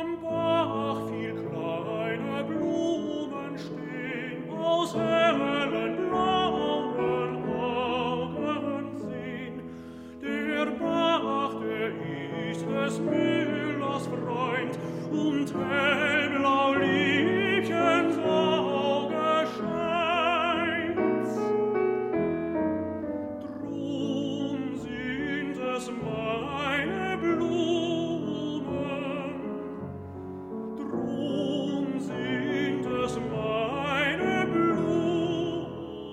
am Bach viel kleine Blumen stehn, aus hellen blauen Augen sehn. Der Bach, der ist des Müllers Freund, und hellblau Liebchens Auge scheint's. Drum sind es meine Blumen, drum sind es meine Blumen.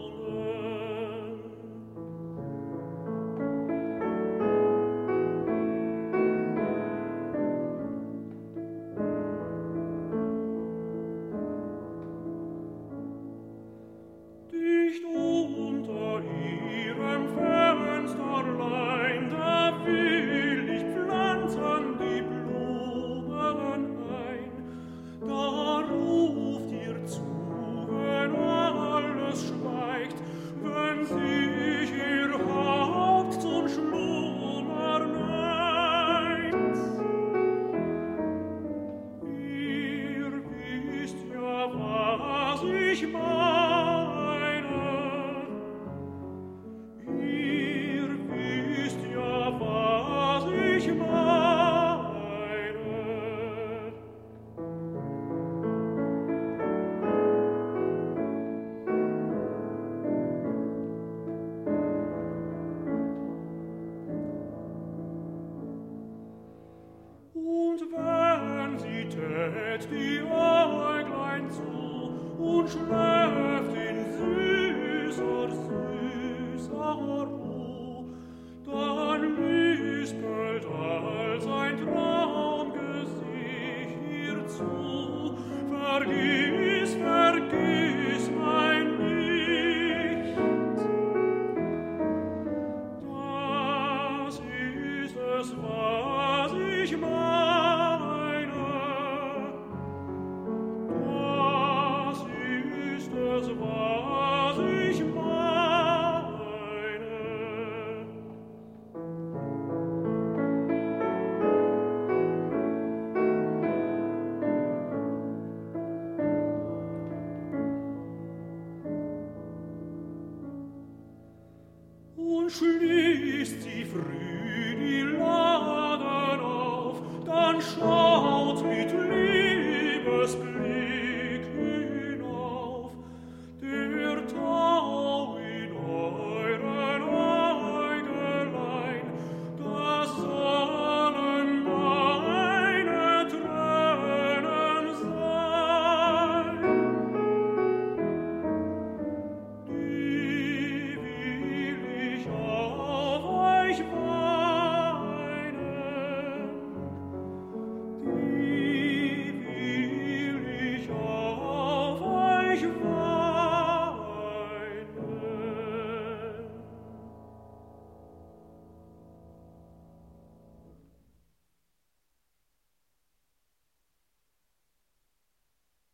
Dicht unter ihrem Fensterlein, da will ich pflanzen die Blumen ein. Da ruft ihr zu, wenn alles schweigt, wenn sich ihr Haupt zum Schlummer neigt. Ihr wisst ja, was ich meine. Ihr wisst ja, was ich meine. Und wenn sie tät die Äuglein zu und schläft in süßer, süßer Ruh, dann lispelt als ein Traumgesicht ihr zu: Vergiss, vergiss